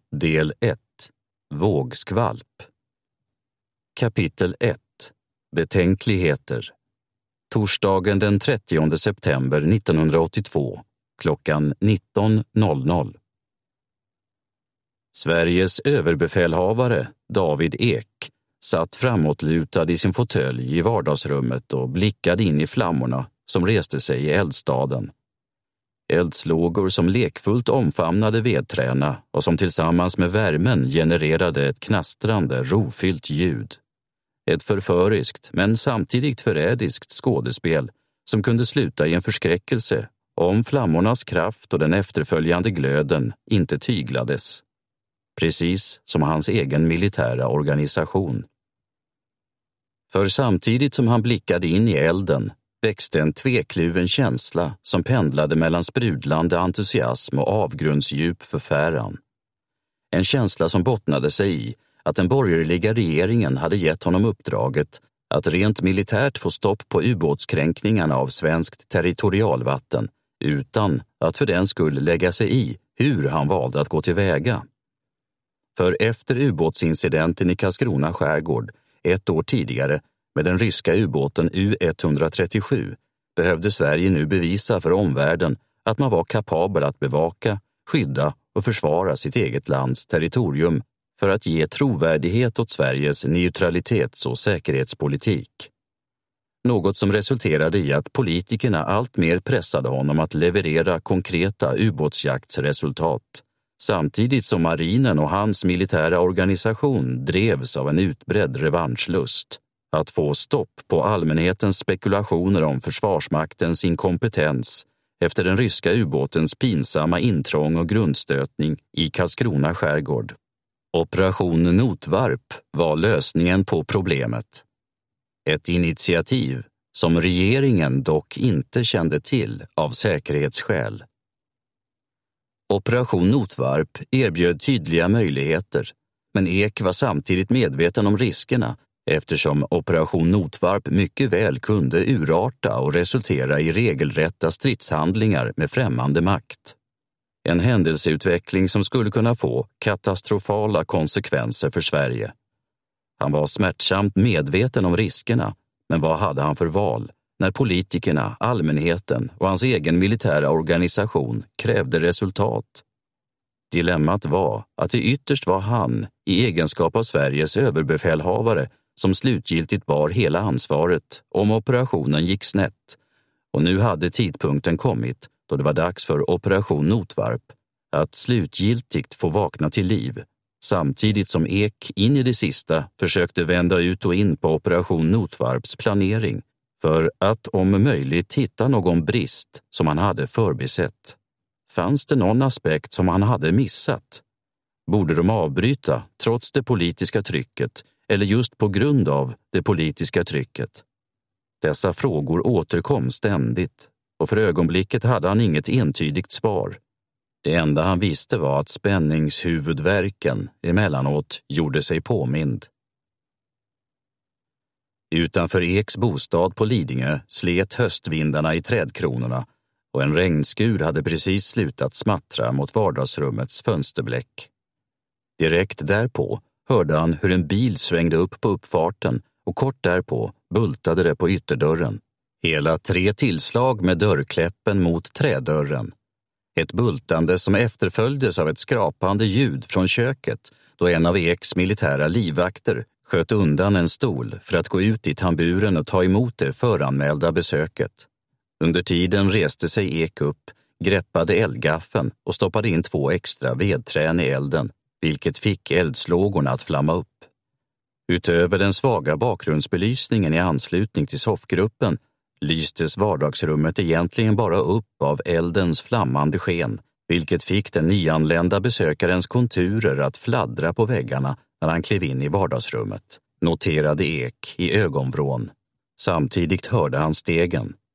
Del 1. Vågskvalp. Kapitel 1. Betänkligheter. Torsdagen den 30 september 1982, klockan 19.00. Sveriges överbefälhavare, David Ek, satt framåtlutad i sin fåtölj i vardagsrummet och blickade in i flammorna som reste sig i eldstaden. Eldslågor som lekfullt omfamnade vedträna och som tillsammans med värmen genererade ett knastrande, rofyllt ljud. Ett förföriskt men samtidigt förrädiskt skådespel som kunde sluta i en förskräckelse om flammornas kraft och den efterföljande glöden inte tyglades. Precis som hans egen militära organisation. För samtidigt som han blickade in i elden växte en tvekluven känsla som pendlade mellan sprudlande entusiasm och avgrundsdjup förfäran. En känsla som bottnade sig i att den borgerliga regeringen hade gett honom uppdraget att rent militärt få stopp på ubåtskränkningarna av svenskt territorialvatten utan att för den skull lägga sig i hur han valde att gå tillväga. För efter ubåtsincidenten i Karlskrona skärgård ett år tidigare med den ryska ubåten U-137 behövde Sverige nu bevisa för omvärlden att man var kapabel att bevaka, skydda och försvara sitt eget lands territorium för att ge trovärdighet åt Sveriges neutralitets- och säkerhetspolitik. Något som resulterade i att politikerna allt mer pressade honom att leverera konkreta ubåtsjaktsresultat, samtidigt som marinen och hans militära organisation drevs av en utbredd revanschlust. Att få stopp på allmänhetens spekulationer om försvarsmaktens inkompetens efter den ryska ubåtens pinsamma intrång och grundstötning i Karlskrona skärgård. Operation Notvarp var lösningen på problemet. Ett initiativ som regeringen dock inte kände till av säkerhetsskäl. Operation Notvarp erbjöd tydliga möjligheter, men Ek var samtidigt medveten om riskerna eftersom Operation Notvarp mycket väl kunde urarta och resultera i regelrätta stridshandlingar med främmande makt. En händelseutveckling som skulle kunna få katastrofala konsekvenser för Sverige. Han var smärtsamt medveten om riskerna, men vad hade han för val när politikerna, allmänheten och hans egen militära organisation krävde resultat? Dilemmat var att det ytterst var han, i egenskap av Sveriges överbefälhavare, som slutgiltigt bar hela ansvaret om operationen gick snett, och nu hade tidpunkten kommit då det var dags för Operation Notvarp att slutgiltigt få vakna till liv, samtidigt som Ek in i det sista försökte vända ut och in på Operation Notvarps planering för att om möjligt hitta någon brist som han hade förbisett. Fanns det någon aspekt som han hade missat? Borde de avbryta trots det politiska trycket eller just på grund av det politiska trycket? Dessa frågor återkom ständigt och för ögonblicket hade han inget entydigt svar. Det enda han visste var att spänningshuvudvärken emellanåt gjorde sig påmind. Utanför Eks bostad på Lidingö slet höstvindarna i trädkronorna och en regnskur hade precis slutat smattra mot vardagsrummets fönsterbläck. Direkt därpå hörde han hur en bil svängde upp på uppfarten och kort därpå bultade det på ytterdörren. Hela 3 tillslag med dörrkläppen mot trädörren. Ett bultande som efterföljdes av ett skrapande ljud från köket då en av Eks militära livvakter sköt undan en stol för att gå ut i tamburen och ta emot det föranmälda besöket. Under tiden reste sig Ek upp, greppade eldgaffeln och stoppade in 2 extra vedträn i elden, vilket fick eldslågorna att flamma upp. Utöver den svaga bakgrundsbelysningen i anslutning till soffgruppen lystes vardagsrummet egentligen bara upp av eldens flammande sken, vilket fick den nyanlända besökarens konturer att fladdra på väggarna när han klev in i vardagsrummet, noterade Ek i ögonvrån. Samtidigt hörde han stegen,